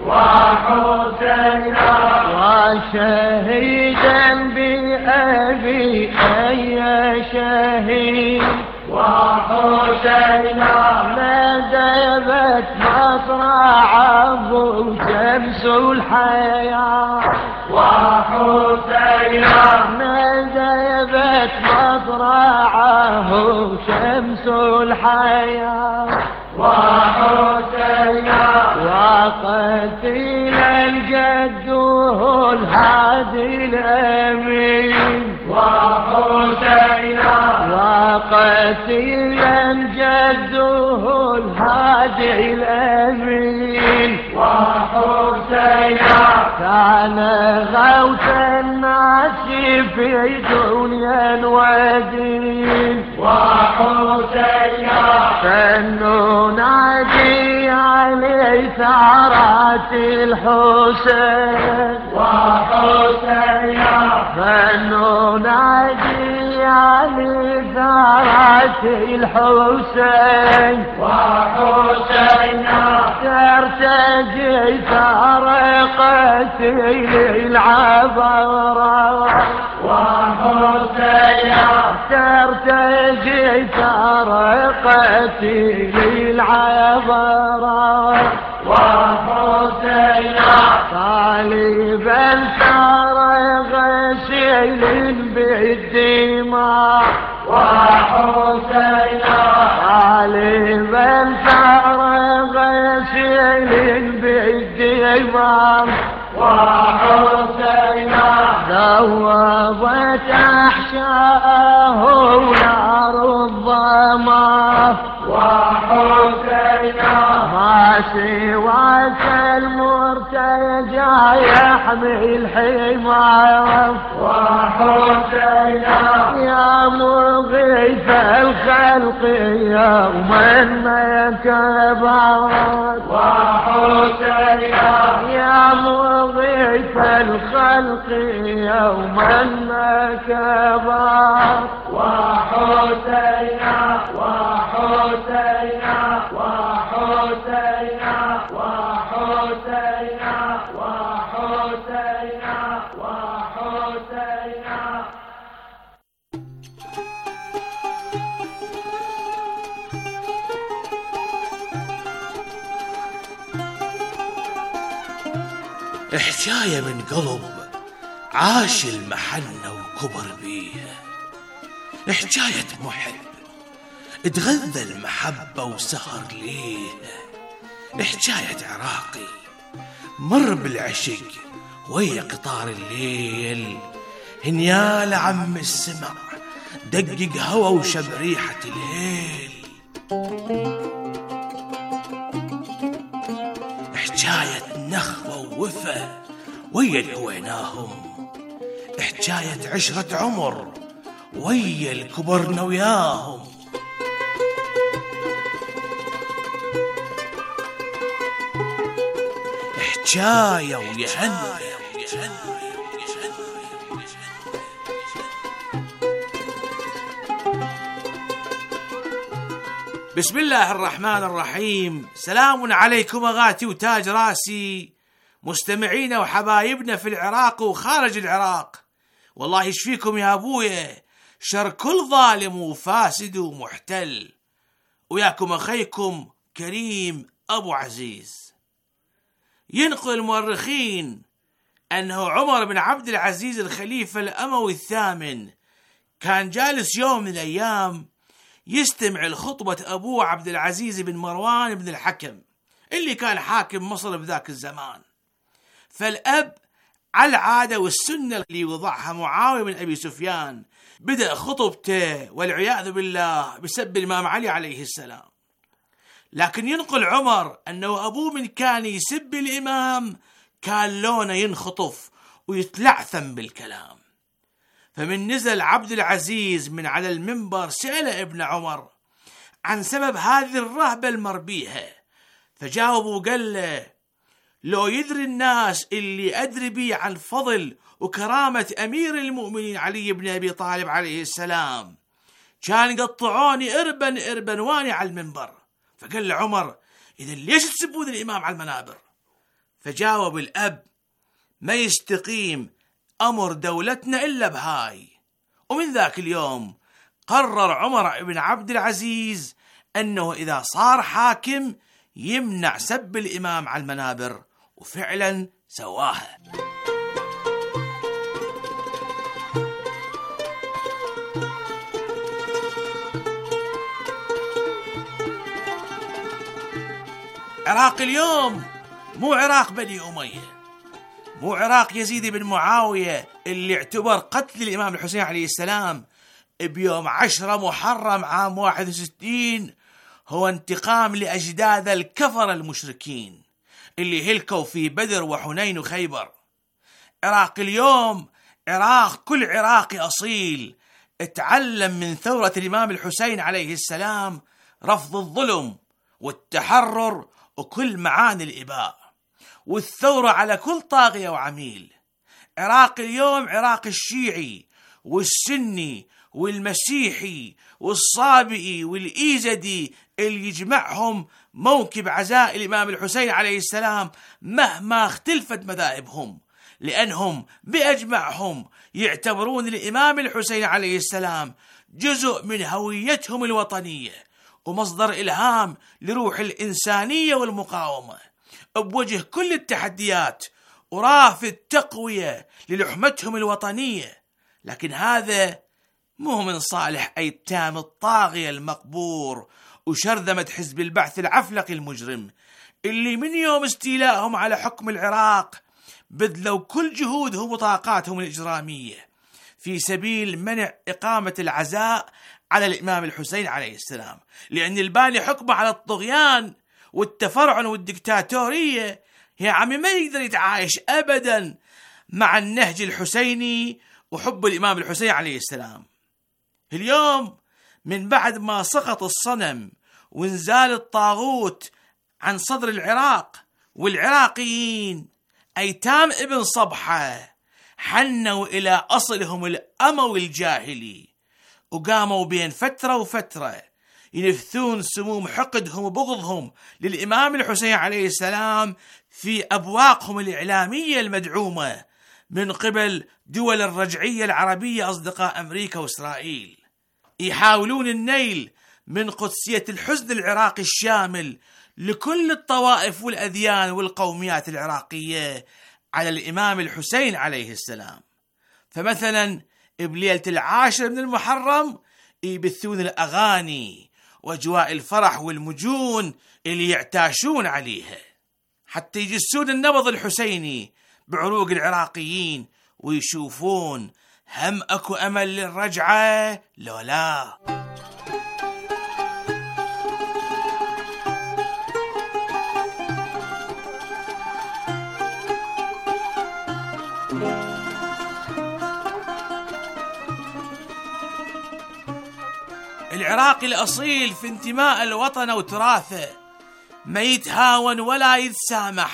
E: وحسينا وشهيدا بأبي أي شهيد وحسينا ندبت مصرعه شمس الحياة وحسينا ندبت مصرعه شمس الحياة وحسينا وقتيلا جده الهادي الأمين وحسينا وقتيلا جده الهادي الأمين وحسينا كان غوث الناس في دنيا ودين وحسينا فننادي عليه ثارات الحسين وحسينا فننادي عليه ثارات الحسين وحسينا ترتجي ثار قتيل العبرات وحسينا ترتجي ثار قتيل العبرات وحسينا طالبا ثار غسيل بالدماء وحسينا طالبا ثار غسيل بالدماء وحسينا ذوبت أحشاءه نار الظما وحسينا ما سواك المرتجى يحمي الحمار وحسينا يا مغيث الخلق يوما ما كبرت وحسينا يا مغيث الخلق يوما ما كبرت وحسينا وحسينا وحسينا وحسينا وحسينا وحسينا
L: حكاية من قلب عاش المحنة وكبر بيه، حكاية محب اتغذى المحبة وسهر ليه، حكاية عراقي مر بالعشق ويا قطار الليل، هنيال عم السمع دقق هوا وشب ريحة الهيل. حكاية نخوة ووفا ويا كويناهم، حكاية عشرة عمر ويا الكبرنا وياهم. حجاية ويهنى. بسم الله الرحمن الرحيم. سلام عليكم أغاتي وتاج راسي، مستمعين وحبايبنا في العراق وخارج العراق. والله يشفيكم يا أبويا شر كل ظالم وفاسد ومحتل، وياكم أخيكم كريم أبو عزيز. ينقل المؤرخين أنه عمر بن عبد العزيز الخليفة الأموي الثامن كان جالس يوم من الأيام يستمع لخطبة أبوه عبد العزيز بن مروان بن الحكم اللي كان حاكم مصر بذاك الزمان. فالأب على العادة والسنة اللي وضعها معاوية بن أبي سفيان بدأ خطبته والعياذ بالله بسب الإمام علي عليه السلام. لكن ينقل عمر أنه أبوه من كان يسب الإمام كان لونه ينخطف ويتلعثم بالكلام. فمن نزل عبد العزيز من على المنبر سأل ابن عمر عن سبب هذه الرهبة المربيها، فجاوب وقال له: لو يدري الناس اللي أدري بي عن فضل وكرامة أمير المؤمنين علي بن أبي طالب عليه السلام كان قطعوني إربا إربا واني على المنبر. فقال له عمر: إذا ليش تسبون الإمام على المنابر؟ فجاوب الأب: ما يستقيم أمر دولتنا إلا بهاي. ومن ذاك اليوم قرر عمر بن عبد العزيز أنه إذا صار حاكم يمنع سب الإمام على المنابر، وفعلا سواها. عراق اليوم مو عراق بني أمية، مو عراق يزيد بن معاوية اللي اعتبر قتل الإمام الحسين عليه السلام بيوم عشرة محرم عام واحد وستين هو انتقام لأجداد الكفر المشركين اللي هلكوا في بدر وحنين وخيبر. عراق اليوم عراق كل عراقي أصيل اتعلم من ثورة الإمام الحسين عليه السلام رفض الظلم والتحرر وكل معاني الإباء والثورة على كل طاغية وعميل. عراق اليوم عراق الشيعي والسني والمسيحي والصابئي والإيزدي اللي يجمعهم موكب عزاء الإمام الحسين عليه السلام مهما اختلفت مذاهبهم، لأنهم بأجمعهم يعتبرون الإمام الحسين عليه السلام جزء من هويتهم الوطنية ومصدر إلهام لروح الإنسانية والمقاومة بوجه كل التحديات ورافد تقوية للحمتهم الوطنية. لكن هذا مو من صالح أيتام الطاغية المقبور وشرذمة حزب البعث العفلقي المجرم اللي من يوم استيلائهم على حكم العراق بذلوا كل جهودهم وطاقاتهم الإجرامية في سبيل منع إقامة العزاء على الإمام الحسين عليه السلام، لأن الباني حكمه على الطغيان والتفرعن والدكتاتورية يا عمي ما يقدر يتعايش أبدا مع النهج الحسيني وحب الإمام الحسين عليه السلام. اليوم من بعد ما سقط الصنم وانزال الطاغوت عن صدر العراق والعراقيين أيتام ابن صبحة حنوا إلى أصلهم الأموي الجاهلي وقاموا بين فترة وفترة ينفثون سموم حقدهم وبغضهم للإمام الحسين عليه السلام في أبواقهم الإعلامية المدعومة من قبل دول الرجعية العربية أصدقاء أمريكا وإسرائيل، يحاولون النيل من قدسية الحزن العراقي الشامل لكل الطوائف والأديان والقوميات العراقية على الإمام الحسين عليه السلام. فمثلا بليلة العاشر من المحرم يبثون الأغاني وأجواء الفرح والمجون اللي يعتاشون عليها حتى يجسون النبض الحسيني بعروق العراقيين ويشوفون هم أكو أمل للرجعة لو لا. العراقي الأصيل في انتماء الوطن وتراثه ما يتهاون ولا يتسامح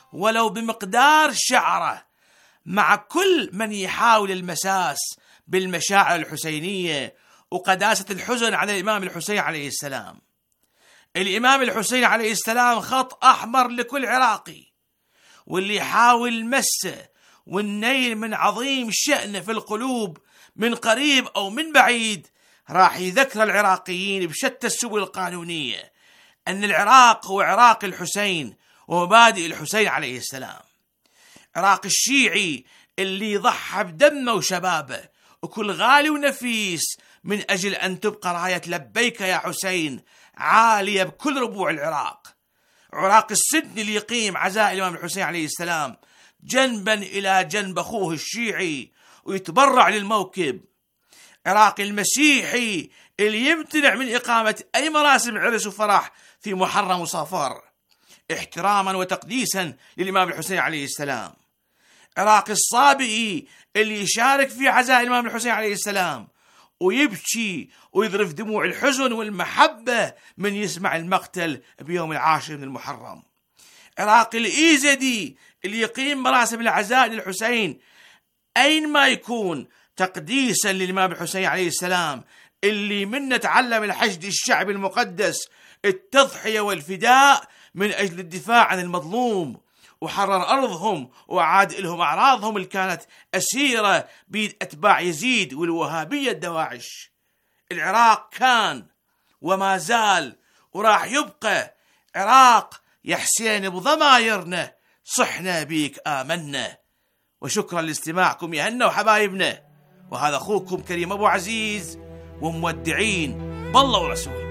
L: ولو بمقدار شعرة مع كل من يحاول المساس بالمشاعر الحسينية وقداسة الحزن على الإمام الحسين عليه السلام. الإمام الحسين عليه السلام خط أحمر لكل عراقي، واللي يحاول مسه والنيل من عظيم شأنه في القلوب من قريب أو من بعيد راح يذكر العراقيين بشتى السبل القانونية أن العراق هو عراق الحسين ومبادئ الحسين عليه السلام. عراق الشيعي اللي ضحى بدمه وشبابه وكل غالي ونفيس من أجل أن تبقى راية لبيك يا حسين عالية بكل ربوع العراق. عراق السدني اللي يقيم عزاء الإمام الحسين عليه السلام جنبا إلى جنب أخوه الشيعي ويتبرع للموكب. عراق المسيحي اللي يمتنع من إقامة أي مراسم عرس وفرح في محرم وصفر احتراما وتقديسا للإمام الحسين عليه السلام. عراق الصابئي اللي يشارك في عزاء الإمام الحسين عليه السلام ويبكي ويذرف دموع الحزن والمحبة من يسمع المقتل بيوم العاشر من المحرم. عراق الإيزدي اللي يقيم مراسم العزاء للحسين أين ما يكون تقديسا للإمام الحسين عليه السلام، اللي منه تعلم الحشد الشعبي المقدس التضحية والفداء من أجل الدفاع عن المظلوم وحرر أرضهم وأعاد لهم أعراضهم اللي كانت أسيرة بيد أتباع يزيد والوهابية الدواعش. العراق كان وما زال وراح يبقى عراق يا حسين بضمايرنا، صحنا بيك آمنا. وشكرا لاستماعكم يا هنا وحبايبنا، وهذا أخوكم كريم أبو عزيز ومودعين بالله ورسوله.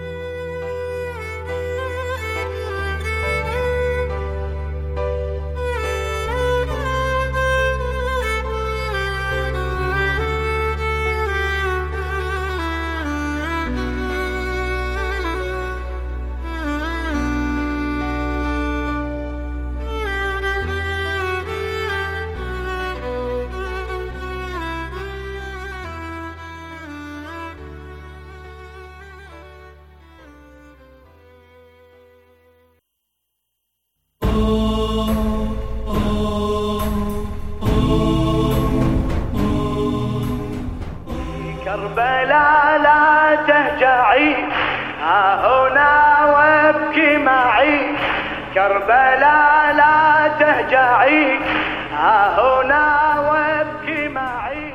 E: كربلاء لا تهجعي ها هنا وابكي معي، كربلاء لا تهجعي ها هنا وابكي معي.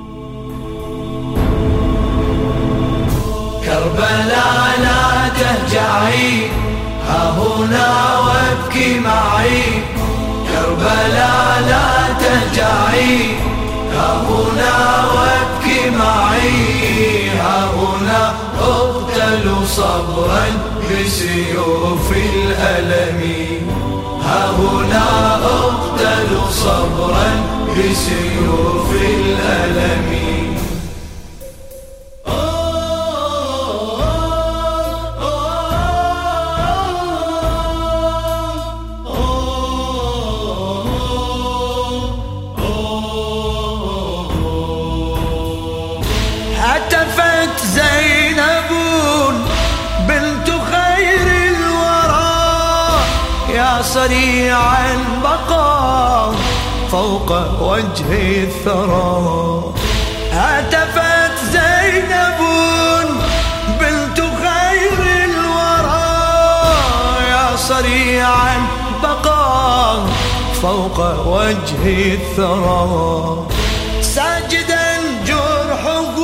M: كربلاء لا تهجعي ها هنا وابكي معي، كربلاء لا تهجعي ها هنا وابكي معي. ها هنا اقتل صبرا بسيوف الألم، ها هنا اقتل صبرا بسيوف الألم. هتفت زينب بنت خير الورى يا صريعا بقى فوق وجه الثرى. هتفت زينب بنت خير الورى يا صريعا بقى فوق وجه الثرى. ساجدا جرحه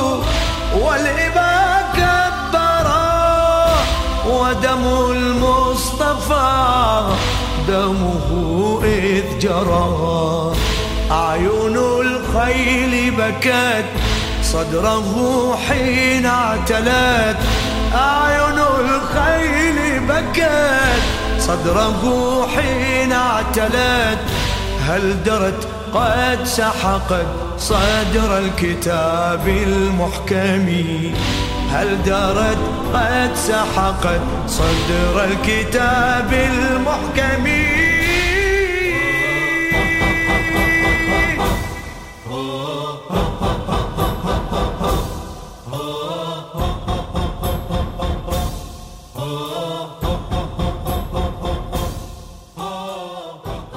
M: والإبا كبرا ودم المصطفى دمه إذ جرى. أعين الخيل بكت صدره حين اعتلت، أعين الخيل بكت صدره حين اعتلت. هل درت قد سحقت صدر الكتاب المحكم، هل درت قد سحقت صدر الكتاب المحكم.